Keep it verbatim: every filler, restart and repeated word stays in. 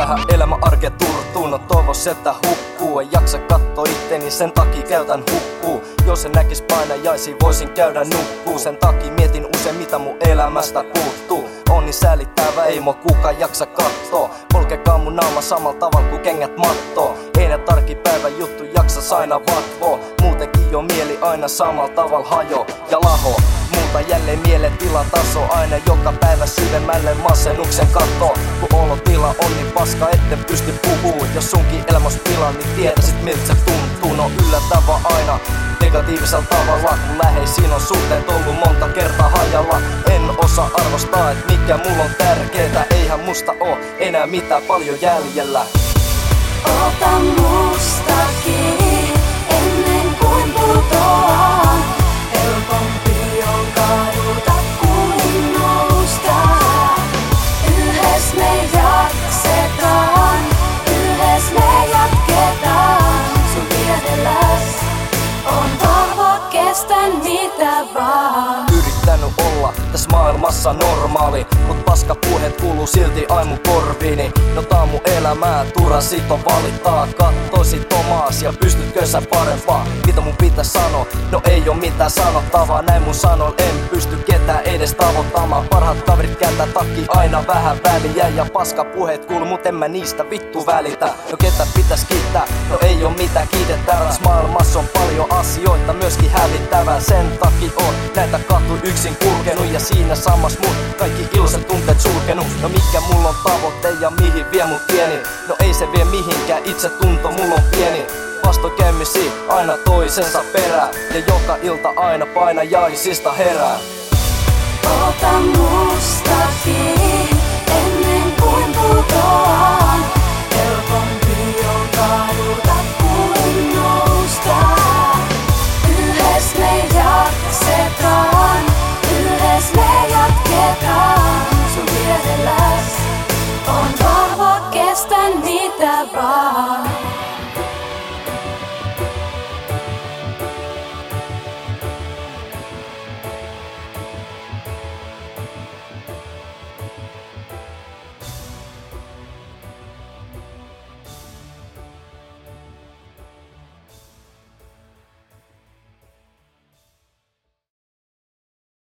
Vähän elämä arke turtuu, no toivos että hukkuu. En jaksa katsoa itteni, sen takia käytän hukkuu. Jos en näkis painajaisia, voisin käydä nukkuu. Sen takia mietin usein mitä mun elämästä puuttuu. On niin säälittävä, ei mua kukaan jaksa kattoo. Polkekaa mun naama samalla tavalla kuin kengät mattoo. Ei nää tarkipäivän juttu jaksas aina vatvoo. Muutenkin jo mieli aina samalla tavalla hajo ja laho. Multa jälleen mielentila taso aina joka päivä syvemmälle masennuksen katto. Kun olotila on niin paska etten pysty puhuu. Jos sunkin elämäs pilaa niin tietäisit miltä se tuntuu. No yllättävä aina negatiivisella tavalla, kun läheisiin on suhteet ollut monta kertaa hajalla. En osaa arvostaa et mikä mulla on tärkeetä. Eihän musta oo enää mitään paljon jäljellä. Ota musta kiinni ennen kuin putoan. Helpompi on kaduta kuin nousta. Yhdessä me jaksetaan, yhdessä me jatketaan. Sun vierelläs on vahva, kestän mitä vaan. Yrittänyt olla tässä maailmassa normaali, mut paska puheet kuuluu silti ai mun korviini. No tää mun elämää, turha sit on valittaa. Kattoisit omaas ja pystytkö sä parempaa? Mitä mun pitäis sanoa? No ei oo mitään sanottavaa. Näin mun sanon, en pysty ketään edes tavoittamaan. Parhaat kaverit kääntää takki aina vähän väliä. Ja paska puheet kuuluu, mut en mä niistä vittu välitä. No ketä pitäis kiittää? No ei oo mitään kiitettävää. Tässä maailmassa on paljon asioita myöskin hävittävää. Sen takia on näitä katu yksin kulkenut. Ja siinä samassa mun kaikki iloiset tunteet sulkenut. No mikä mulla on tavoite ja mihin vie mun tieni? No ei se vie mihinkään, itse tunto mulla on pieni. Vastoinkäymisiä aina toisensa perään. Ja joka ilta aina painajaisista herää. Ota musta kiinni ennen kuin putoan. Helpompi on kaduta